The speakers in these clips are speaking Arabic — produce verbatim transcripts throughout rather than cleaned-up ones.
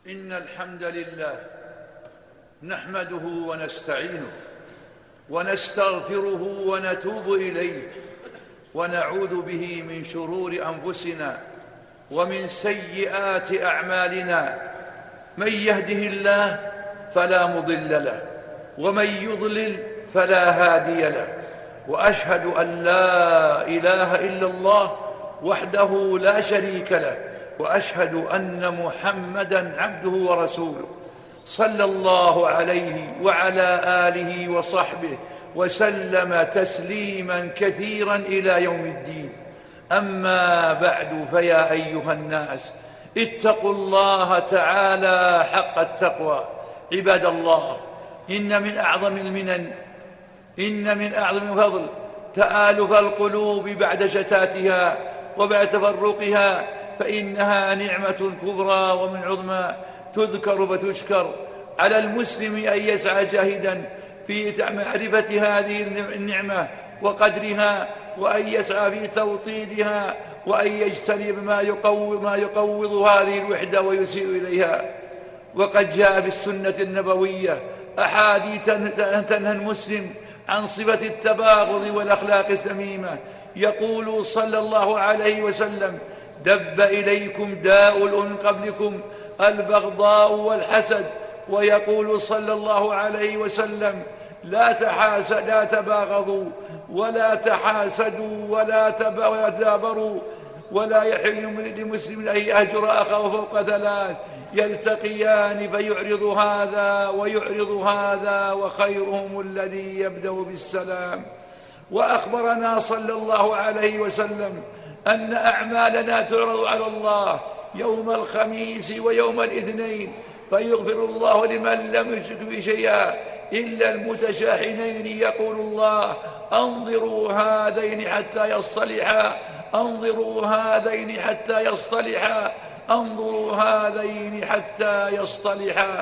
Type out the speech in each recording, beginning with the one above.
إن الحمد لله نحمده ونستعينه ونستغفره ونتوب إليه ونعوذ به من شرور أنفسنا ومن سيئات أعمالنا. من يهده الله فلا مضل له ومن يضلل فلا هادي له، وأشهد أن لا إله إلا الله وحده لا شريك له، وأشهد أن محمدًا عبده ورسوله صلى الله عليه وعلى آله وصحبه وسلم تسليماً كثيراً إلى يوم الدين. أما بعد، فيا أيها الناس اتقوا الله تعالى حق التقوى. عباد الله، إن من أعظم المنن إن من أعظم الفضل تآلف القلوب بعد شتاتها وبعد تفرقها، فإنها نعمة كبرى ومن عظمى تذكر فتشكر. على المسلم أن يسعى جاهدا في معرفة هذه النعمة وقدرها، وأن يسعى في توطيدها، وأن يجتنب ما يقوض, ما يقوض هذه الوحدة ويسيء إليها. وقد جاء في السنة النبوية أحاديث تنهى المسلم عن صفة التباغض والأخلاق الذميمة. يقول صلى الله عليه وسلم: دب إليكم داء الأمم قبلكم البغضاء والحسد. ويقول صلى الله عليه وسلم: لا تحاسد لا تباغضوا ولا تحاسدوا ولا تدابروا، ولا يحل لمسلم أن يهجر أخاه فوق ثلاث، يلتقيان فيعرض هذا ويعرض هذا وخيرهم الذي يبدأ بالسلام. وأخبرنا صلى الله عليه وسلم أن أعمالنا تعرض على الله يوم الخميس ويوم الاثنين، فيغفر الله لمن لم يشرك به شيئا إلا المتشاحنين. يقول الله: أنظروا هذين حتى يصطلحا أنظروا هذين حتى يصطلحا أنظروا هذين حتى يصطلحا.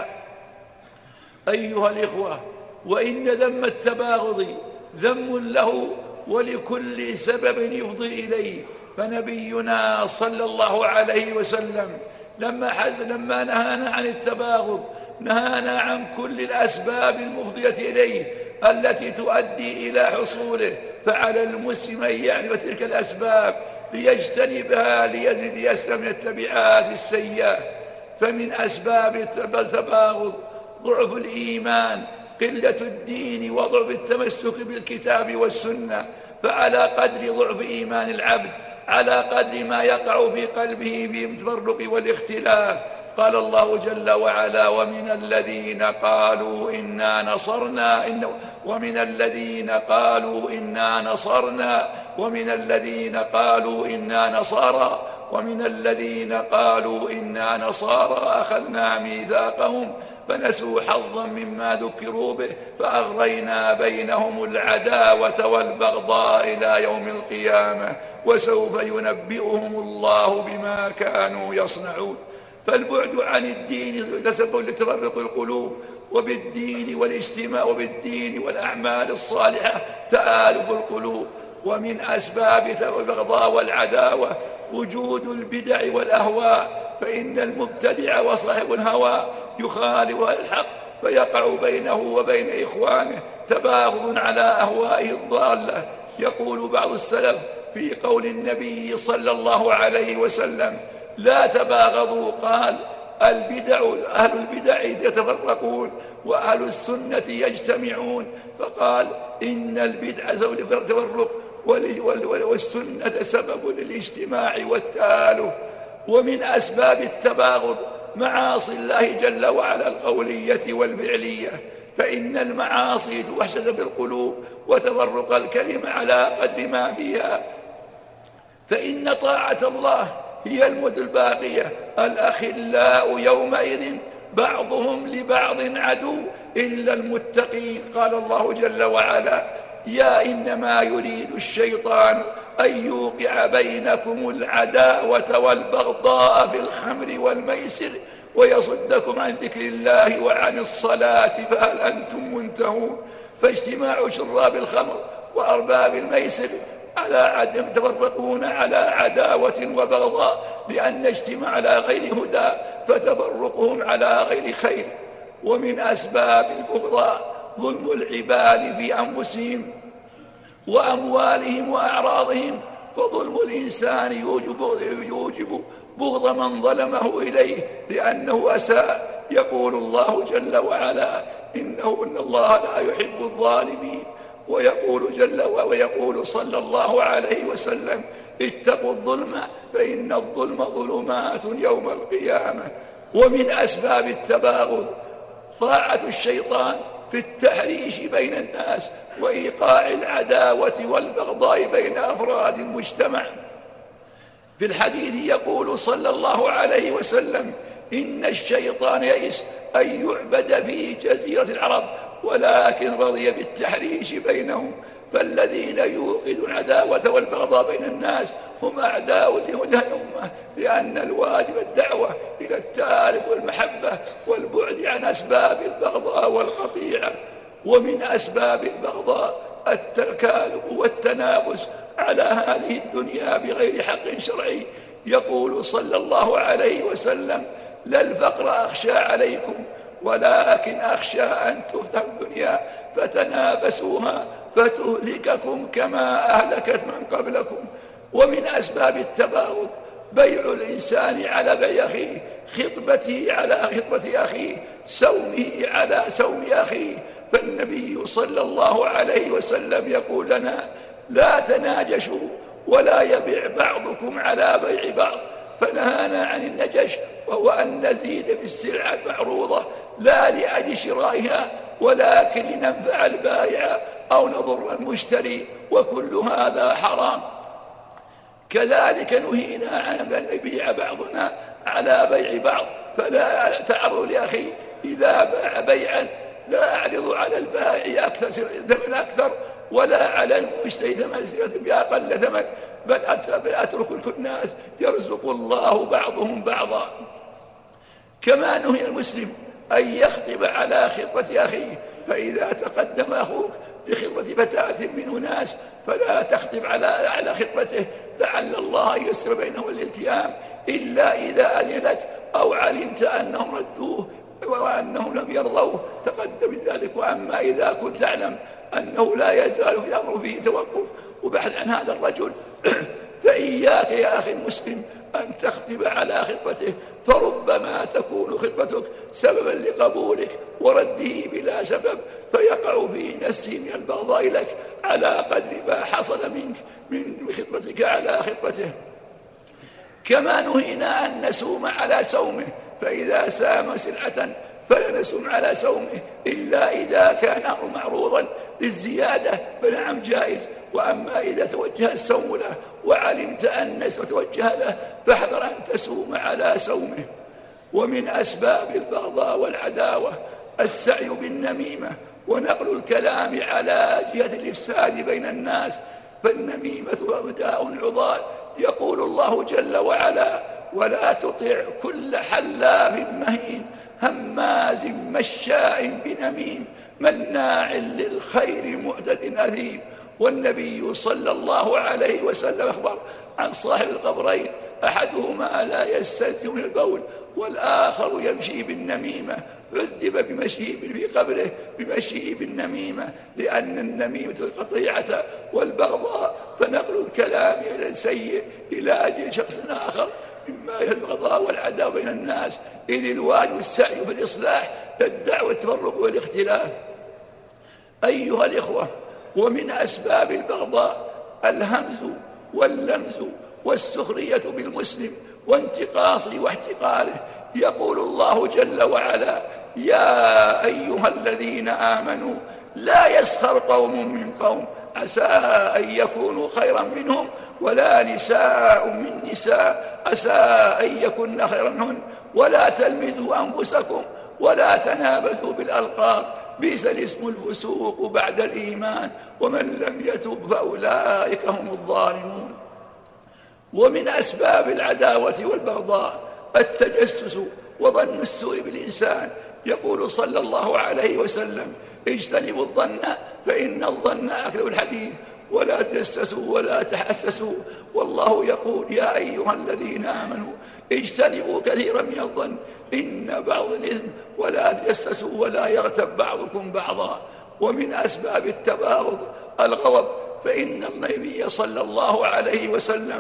أيها الإخوة، وإن ذم التباغض ذم له ولكل سبب يفضي إليه، فنبينا صلى الله عليه وسلم لما حذ لما نهانا عن التباغض نهانا عن كل الأسباب المفضية إليه التي تؤدي إلى حصوله. فعلى المسلم أن يعرف تلك الأسباب ليجتنبها ليسلم من التبعات السيئة. فمن أسباب التباغض ضعف الإيمان، قلة الدين، وضعف التمسك بالكتاب والسنة. فعلى قدر ضعف إيمان العبد على قدر ما يقع في قلبه في التفرق والاختلاف. قال الله جل وعلا: ومن الذين قالوا إنا نصرنا إن ومن الذين قالوا إنا نصرنا ومن الذين قالوا إنا نصارى ومن الذين قالوا إنا نصارى أخذنا ميثاقهم فنسوا حظا مما ذكروا به فأغرينا بينهم العداوة والبغضاء إلى يوم القيامة وسوف ينبئهم الله بما كانوا يصنعون. فالبعد عن الدين تسبب لتفرق القلوب، وبالدين والاجتماع وبالدين والأعمال الصالحة تآلف القلوب. ومن أسباب البغضاء والعداوة وجود البدع والأهواء، فإن المبتدع وصاحب الهوى يخالف الحق فيقع بينه وبين إخوانه تباغض على أهوائه الضالة. يقول بعض السلف في قول النبي صلى الله عليه وسلم: لا تباغضوا، قال: البدع أهل البدع يتفرقون وأهل السنة يجتمعون. فقال: إن البدع سبب التفرق والسنة سبب للاجتماع والتآلف. ومن أسباب التباغض معاصي الله جل وعلا القولية والفعلية، فإن المعاصي توحشة بالقلوب وتفرق الكلمة على قدر ما فيها. فإن طاعة الله هي المد الباقية. الأخلاء يومئذ بعضهم لبعض عدو إلا المتقين. قال الله جل وعلا: يا إنما يريد الشيطان أن يوقع بينكم العداوة والبغضاء في الخمر والميسر ويصدكم عن ذكر الله وعن الصلاة فهل أنتم منتهون. فاجتماع شراب الخمر وأرباب الميسر على عدم يتفرقون على عداوة وبغضاء لأن اجتماع على غير هدى فتفرقهم على غير خير. ومن أسباب البغضاء ظلم العباد في أنفسهم وأموالهم وأعراضهم، فظلم الإنسان يوجب, يوجب بغض من ظلمه إليه لأنه أساء. يقول الله جل وعلا: إنه إن الله لا يحب الظالمين. ويقول جل ويقول صلى الله عليه وسلم: اتقوا الظلم فإن الظلم ظلمات يوم القيامة. ومن أسباب التباغض طاعة الشيطان في التحريش بين الناس وإيقاع العداوة والبغضاء بين أفراد المجتمع. في الحديث يقول صلى الله عليه وسلم: إن الشيطان يئس أن يعبد في جزيرة العرب ولكن رضي بالتحريش بينهم. فالذين يوقدون العداوة والبغضاء بين الناس هم أعداء الأمة، لأن الواجب الدعوة إلى التآلف والمحبة والبعد عن أسباب البغضاء والقطيعة. ومن أسباب البغضاء التكالب والتنافس على هذه الدنيا بغير حق شرعي. يقول صلى الله عليه وسلم: لا الفقر أخشى عليكم ولكن أخشى أن تفتح الدنيا فتنافسوها فتهلككم كما أهلكت من قبلكم. ومن أسباب التباغض بيع الإنسان على بيع أخيه، خطبته على خطبة أخيه، سومه على سوم أخيه. فالنبي صلى الله عليه وسلم يقول لنا: لا تناجشوا ولا يبيع بعضكم على بيع بعض. فنهانا عن النجش، وهو أن نزيد في السلعة المعروضة لا لأجل شرائها ولكن لننفع البائع أو نضر المشتري، وكل هذا حرام. كذلك نهينا عن أن نبيع بعضنا على بيع بعض، فلا تعرض لأخي إذا باع بيعا لا أعرض على البائع أكثر ثمن أكثر ولا على المشتري ثمن بأقل ثمن، بل أترك الناس يرزق الله بعضهم بعضا. كما نهي المسلم أن يخطب على خطبة أخيه، فإذا تقدم أخوك لخطبة فتاة من ناس فلا تخطب على على خطبته لعل الله يسر بينه الالتئام، إلا إذا أذن لك أو علمت أنهم ردوه وأنهم لم يرضوه تقدم ذلك. وأما إذا كنت تعلم أنه لا يزال في الأمر فيه توقف وبحث عن هذا الرجل فإياك يا أخي المسلم أن تخطب على خطبته، فربما تكون خطبتك سببا لقبولك ورده بلا سبب، فيقع في نفسه من البغضاء لك على قدر ما حصل منك من خطبتك على خطبته. كما نهينا أن نسوم على سومه، فإذا سام سلعة فلا نسوم على سومه إلا إذا كان أمر معروضا للزيادة فنعم جائز. وأما إذا توجه السوم له وعلمت أن توجه له فاحذر أن تسوم على سومه. ومن أسباب البغضاء والعداوة السعي بالنميمة ونقل الكلام على جهة الإفساد بين الناس، فالنميمة داء عضال. يقول الله جل وعلا: ولا تطع كل حلاف مهين هماز مشاء بنميم مناع للخير معتد أثيم. والنبي صلى الله عليه وسلم أخبر عن صاحب القبرين: أحدهما لا يستتر من البول والآخر يمشي بالنميمة، عذب بمشيه في قبره بمشيه بالنميمة، لأن النميمة القطيعة والبغضاء، فنقل الكلام إلى السيء إلى أجل شخص آخر مما البغضاء والعداوة بين الناس، إذ الواجب السعي في الإصلاح للدعوة التفرق والاختلاف. أيها الإخوة، ومن أسباب البغضاء الهمز واللمز والسخرية بالمسلم وانتقاصه واحتقاره. يقول الله جل وعلا: يا أيها الذين آمنوا لا يسخر قوم من قوم عسى أن يكونوا خيرا منهم ولا نساء من نساء عسى أن يكن خيرا منهن ولا تلمزوا أنفسكم ولا تنابزوا بالألقاب بئس الاسم الفسوق بعد الإيمان ومن لم يتب فأولئك هم الظالمون. ومن أسباب العداوة والبغضاء التجسس وظن السوء بالإنسان. يقول صلى الله عليه وسلم: اجتنبوا الظن فإن الظن أكذب الحديث. ولا تجسسوا ولا تحسسوا، والله يقول يا أيها الذين آمنوا اجتنبوا كثيرا من الظن إن بعض الإثم ولا تجسسوا ولا يغتب بعضكم بعضا. ومن أسباب التباغض الغضب، فإن النبي صلى الله عليه وسلم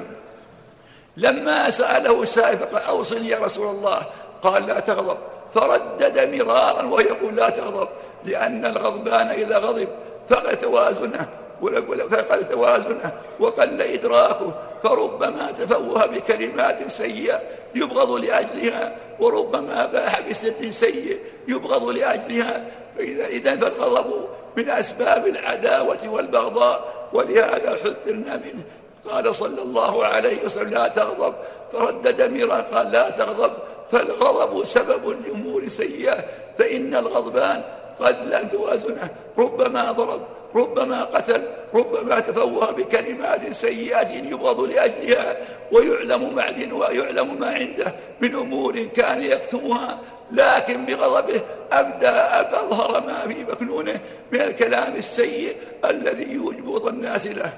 لما سأله سائل فقال أوصني يا رسول الله، قال لا تغضب، فردد مرارا ويقول لا تغضب، لأن الغضبان إذا غضب فقد توازنه فقد توازنه وقل إدراكه، فربما تفوه بكلمات سيئة يبغض لأجلها، وربما باح بسر سيء يبغض لأجلها. فإذا إذن فالغضب من أسباب العداوة والبغضاء، ولهذا حذرنا منه. قال صلى الله عليه وسلم لا تغضب، فردد مرارا قال لا تغضب، فالغضب سبب لأمور سيئة، فإن الغضبان قد لا توازنه، ربما ضرب، ربما قتل، ربما تفوه بكلمات سيئات يبغض لأجلها، ويعلم معدن ويعلم ما عنده من أمور كان يكتمها، لكن بغضبه أبدى أظهر ما في مكنونه من الكلام السيء الذي يوجب الناس له.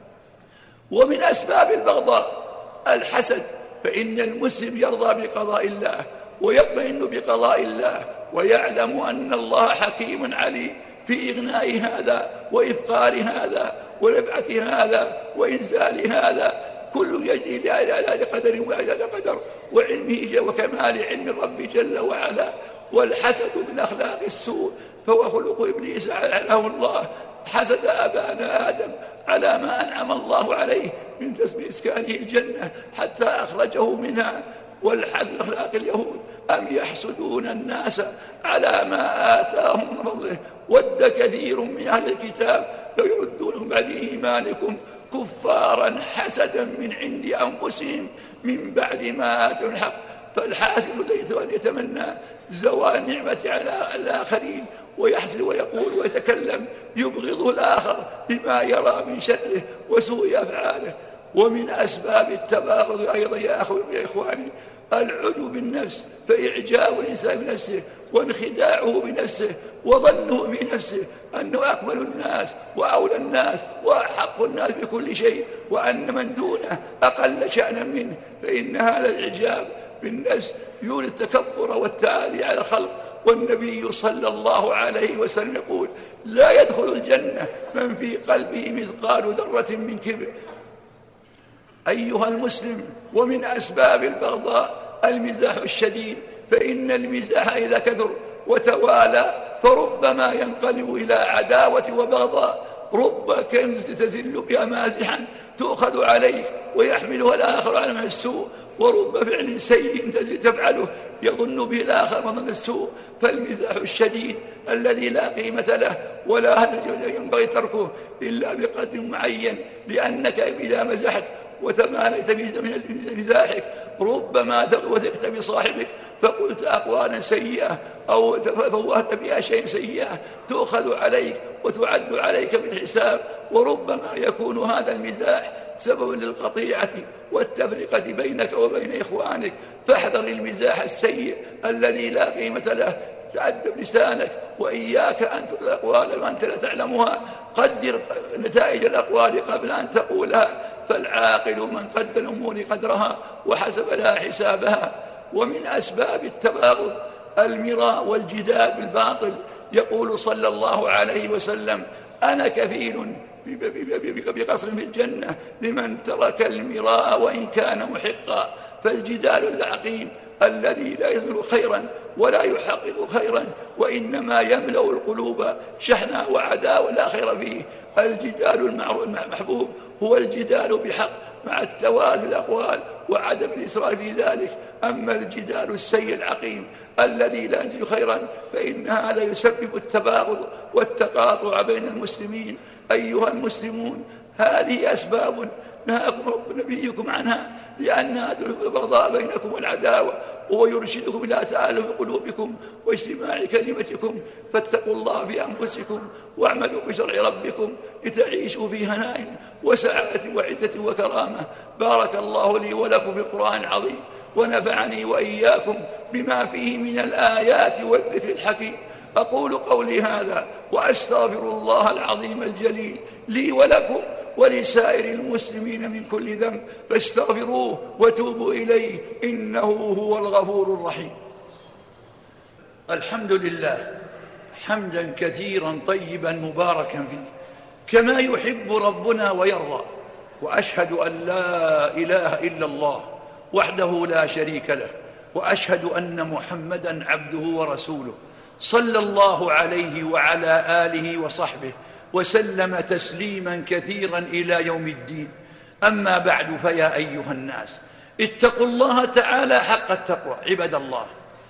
ومن أسباب البغضاء الحسد، فإن المسلم يرضى بقضاء الله ويطمئن بقضاء الله، ويعلم أن الله حكيم عليم في إغناء هذا وإفقار هذا وربعة هذا وإنزال هذا، كل يجري لقدر وأجل قدر وعلمه وكمال علم الرب جل وعلا. والحسد من أخلاق السوء، فهو خلق إبليس لعنه الله، حسد أبانا آدم على ما أنعم الله عليه من تسمية إسكانه الجنة حتى أخرجه منها. والحسد من أخلاق اليهود، أم يحسدون الناس على ما آتاهم من فضله، ود كثير من أهل الكتاب لو يردونهم بعد إيمانكم كفارا حسدا من عند أنفسهم من بعد ما آتاهم الحق. فالحاسد الذي يتمنى زوال النعمة على الآخرين ويحسد ويقول ويتكلم يبغضه الآخر بما يرى من شره وسوء أفعاله. ومن أسباب التباغض أيضا يا إخواني العجب بالنفس، فإعجاب الإنسان بنفسه وانخداعه بنفسه وظنه بنفسه أنه أكمل الناس وأولى الناس وأحق الناس بكل شيء، وأن من دونه أقل شأنا منه. فإن هذا الإعجاب بالنفس يولد التكبر والتعالي على الخلق. والنبي صلى الله عليه وسلم يقول لا يدخل الجنة من في قلبه مثقال ذرة من كبر. أيها المسلم، ومن أسباب البغضاء المزاح الشديد، فإن المزاح إذا كثر وتوالى فربما ينقلب إلى عداوة وبغضاء. رب كنز تزل بها مازحا تؤخذ عليك ويحملها الآخر على مع السوء، ورب فعل سيء تفعله يظن به الآخر مظن السوء. فالمزاح الشديد الذي لا قيمة له ولا ينبغي تركه إلا بقدر معين، لأنك إذا مزحت وتمانيت في مزاحك ربما وثقت بصاحبك فقلت أقوالا سيئة أو فوهت بها شيء سيئة تؤخذ عليك وتعد عليك بالحساب، وربما يكون هذا المزاح سببا للقطيعة والتفرقة بينك وبين إخوانك. فاحذر المزاح السيء الذي لا قيمة له، تأدب لسانك، وإياك أن تطلق أقوالا وأنت لا تعلمها، قدر نتائج الأقوال قبل أن تقولها، فالعاقل من قدر الأمور قدرها وحسب لها حسابها. ومن أسباب التباغض المراء والجدال بالباطل، يقول صلى الله عليه وسلم أنا كفيل بقصر في الجنة لمن ترك المراء وإن كان محقا. فالجدال العقيم الذي لا يثمر خيرا ولا يحقق خيرا وإنما يملأ القلوب شحنا وعداوة لا خير فيه. الجدال المحبوب هو الجدال بحق مع التوازن الأقوال وعدم الإسراف في ذلك. أما الجدال السيء العقيم الذي لا ينتج خيرا فإن هذا يسبب التباغض والتقاطع بين المسلمين. أيها المسلمون، هذه أسباب نهاكم رب نبيكم عنها لأنها تلف البغضاء بينكم والعداوة، وهو يرشدكم إلى تآلف قلوبكم واجتماع كلمتكم. فاتقوا الله في أنفسكم واعملوا بشرع ربكم لتعيشوا في هناء وسعادة وعزة وكرامة. بارك الله لي ولكم في القرآن العظيم، ونفعني وإياكم بما فيه من الآيات والذكر الحكيم. أقول قولي هذا وأستغفر الله العظيم الجليل لي ولكم ولسائر المسلمين من كل ذنب فاستغفروه وتوبوا إليه إنه هو الغفور الرحيم. الحمد لله حمدا كثيرا طيبا مباركا فيه كما يحب ربنا ويرضى، وأشهد أن لا إله إلا الله وحده لا شريك له، وأشهد أن محمدا عبده ورسوله صلى الله عليه وعلى آله وصحبه وسلم تسليما كثيرا إلى يوم الدين. أما بعد، فيا أيها الناس اتقوا الله تعالى حق التقوى. عباد الله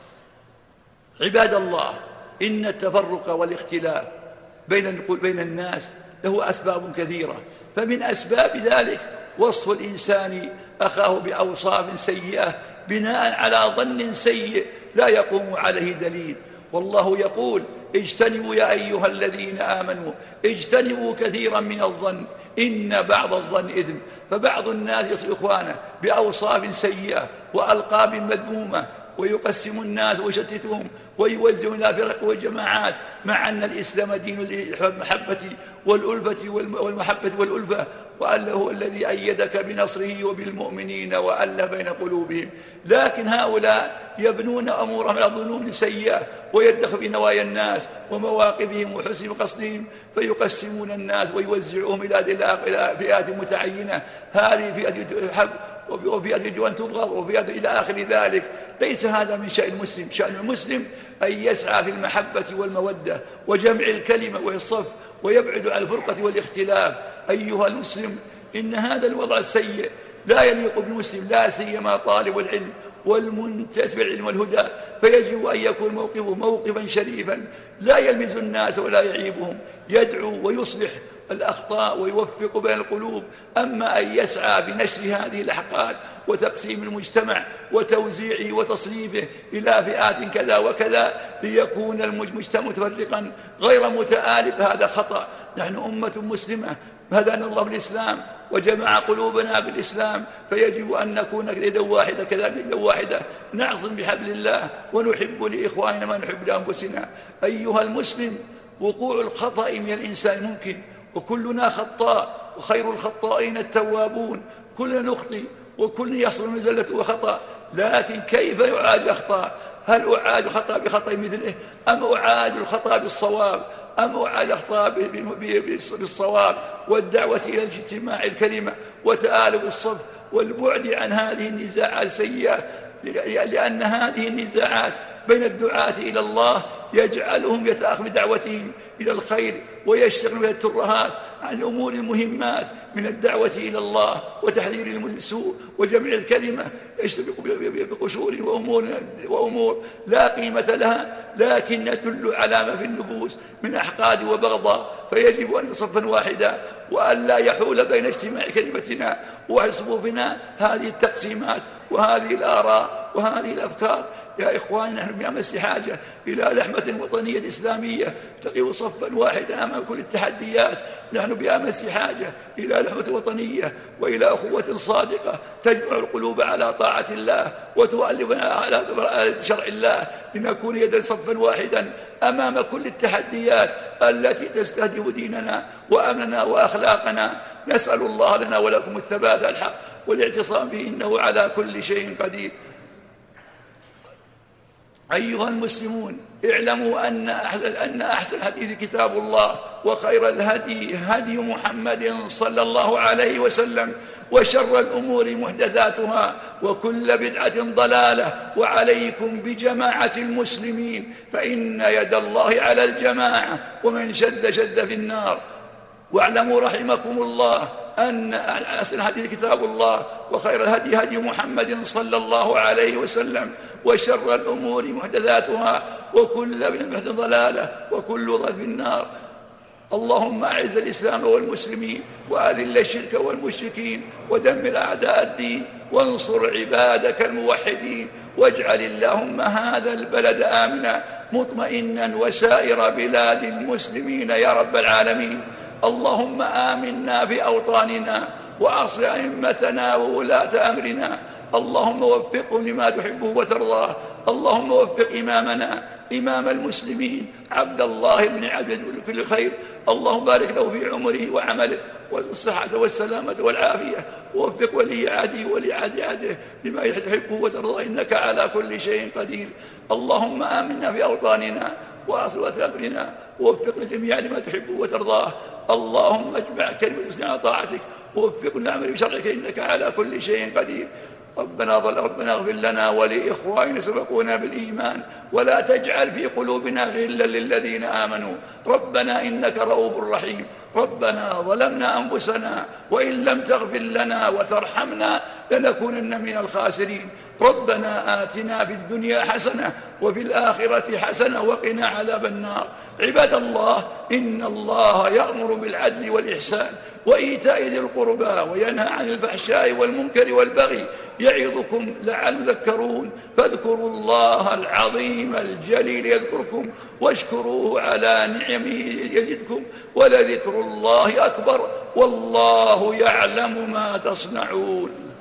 عباد الله إن التفرق والاختلاف بين بين الناس له أسباب كثيرة، فمن أسباب ذلك وصف الإنسان أخاه بأوصاف سيئة بناء على ظن سيء لا يقوم عليه دليل. والله يقول: اجتنبوا يا أيها الذين آمنوا اجتنبوا كثيرا من الظن إن بعض الظن إثم. فبعض الناس يصف إخوانه بأوصاف سيئة وألقاب مذمومة ويقسم الناس ويشتتهم ويوزع إلى فرق وجماعات، مع أن الإسلام دين المحبة والألفة والمحبة والألفة، وأنه هو الذي أيدك بنصره وبالمؤمنين وألف بين قلوبهم. لكن هؤلاء يبنون أمورهم على ظنون سيئة ويدخل في نوايا الناس ومواقفهم وحسن قصدهم، فيقسمون الناس ويوزعهم إلى فئات متعينة، هذه فئة تحب وفئة يجب أن تبغض وفئة إلى آخر ذلك. ليس هذا من شأن المسلم. شأن المسلم أن يسعى في المحبة والمودة وجمع الكلمة والصف ويبعد عن الفرقة والاختلاف. أيها المسلم، إن هذا الوضع السيء لا يليق بالمسلم، لا سيما طالب العلم والمنتسب العلم والهدى، فيجب أن يكون موقفه موقفا شريفا لا يلمز الناس ولا يعيبهم، يدعو ويصلح الأخطاء ويوفق بين القلوب. أما أن يسعى بنشر هذه الأحقاد وتقسيم المجتمع وتوزيعه وتصنيفه إلى فئات كذا وكذا ليكون المجتمع متفرقا غير متآلف، هذا خطأ. نحن أمة مسلمة هدانا الله بالإسلام وجمع قلوبنا بالإسلام، فيجب أن نكون يدا واحدة كذلك يدا واحدة، نعصم بحبل الله ونحب لإخواننا ما نحب لأنفسنا. أيها المسلم، وقوع الخطأ من الإنسان ممكن، وكلنا خطاء وخير الخطائين التوابون. كلنا نخطئ وكل يصل من زلة وخطأ، لكن كيف يعالج الأخطاء؟ هل أعالج الخطأ بخطأ مثله، أم أعالج الخطأ بالصواب، أم أعالج الأخطاء بالصواب والدعوة إلى اجتماع الكلمة وتآلف الصف والبعد عن هذه النزاعات السيئة؟ لأن هذه النزاعات بين الدعاة إلى الله يجعلهم يتأخر بدعوتهم إلى الخير ويشتغل من الترهات عن الأمور المهمات من الدعوة إلى الله وتحذير السوء وجمع الكلمة، يشتبك بقشور وأمور, وأمور لا قيمة لها، لكن تدل على ما في النفوس من أحقاد وبغضاء. فيجب أن صفا واحدا وأن لا يحول بين اجتماع كلمتنا وصفوفنا هذه التقسيمات وهذه الآراء وهذه الأفكار. يا إخواني، نحن بأمس حاجة إلى لحمة وطنية إسلامية تقف صفا واحدا أمام كل التحديات. نحن بأمس حاجة إلى لحمة وطنية وإلى أخوة صادقة تجمع القلوب على طاعة الله وتؤلف على شرع الله، لنكون يدا صفا واحدا أمام كل التحديات التي تستهدف ديننا وأمننا وأخلاقنا. نسأل الله لنا ولكم الثبات الحق والاعتصام به، إنه على كل شيء قدير. أيها المسلمون، اعلموا أن أن أحسن الحديث كتاب الله، وخير الهدي هدي محمد صلى الله عليه وسلم، وشر الأمور محدثاتها، وكل بدعة ضلالة. وعليكم بجماعة المسلمين، فإن يد الله على الجماعة، ومن شد شد في النار. واعلموا رحمكم الله أن أحسن الحديث كتاب الله، وخير الهدي هدي محمد صلى الله عليه وسلم، وشر الأمور محدثاتها، وكل بدعة ضلالة، وكل ضلالة في النار. اللهم أعز الإسلام والمسلمين، وأذل الشرك والمشركين، ودمر أعداء الدين، وانصر عبادك الموحدين، واجعل اللهم هذا البلد آمنا مطمئنا وسائر بلاد المسلمين يا رب العالمين. اللهم آمنا في أوطاننا، وأصلح أئمتنا وولاة أمرنا. اللهم وفقهم لما تحبه وترضاه. اللهم وفق إمامنا إمام المسلمين عبد الله بن عبد كل خير، اللهم بارك له في عمره وعمله والصحة والسلامة والعافية، ووفق ولي عهده ولي عهد عهده لما يحبه وترضى، إنك على كل شيء قدير. اللهم آمنا في أوطاننا وأصلة أمرنا، ووفقنا جميعا لما تحبه وترضاه. اللهم اجمع كلمة المسلمين على طاعتك، ووفقنا نعمل بشرعك إنك على كل شيء قدير. ربنا ظل ربنا اغفر لنا ولإخواننا سبقونا بالإيمان، ولا تجعل في قلوبنا غلا للذين آمنوا، ربنا إنك رؤوف رحيم. ربنا ظلمنا أنفسنا وإن لم تغفر لنا وترحمنا لنكونن من الخاسرين. ربنا آتنا في الدنيا حسنة وفي الآخرة حسنة وقنا عذاب النار. عباد الله، إن الله يأمر بالعدل والإحسان وإيتاء ذي القربى وينهى عن الفحشاء والمنكر والبغي، يعظكم لعلكم تذكرون. فاذكروا الله العظيم الجليل يذكركم، واشكروه على نعمه يزدكم، ولذكر الله أكبر، والله يعلم ما تصنعون.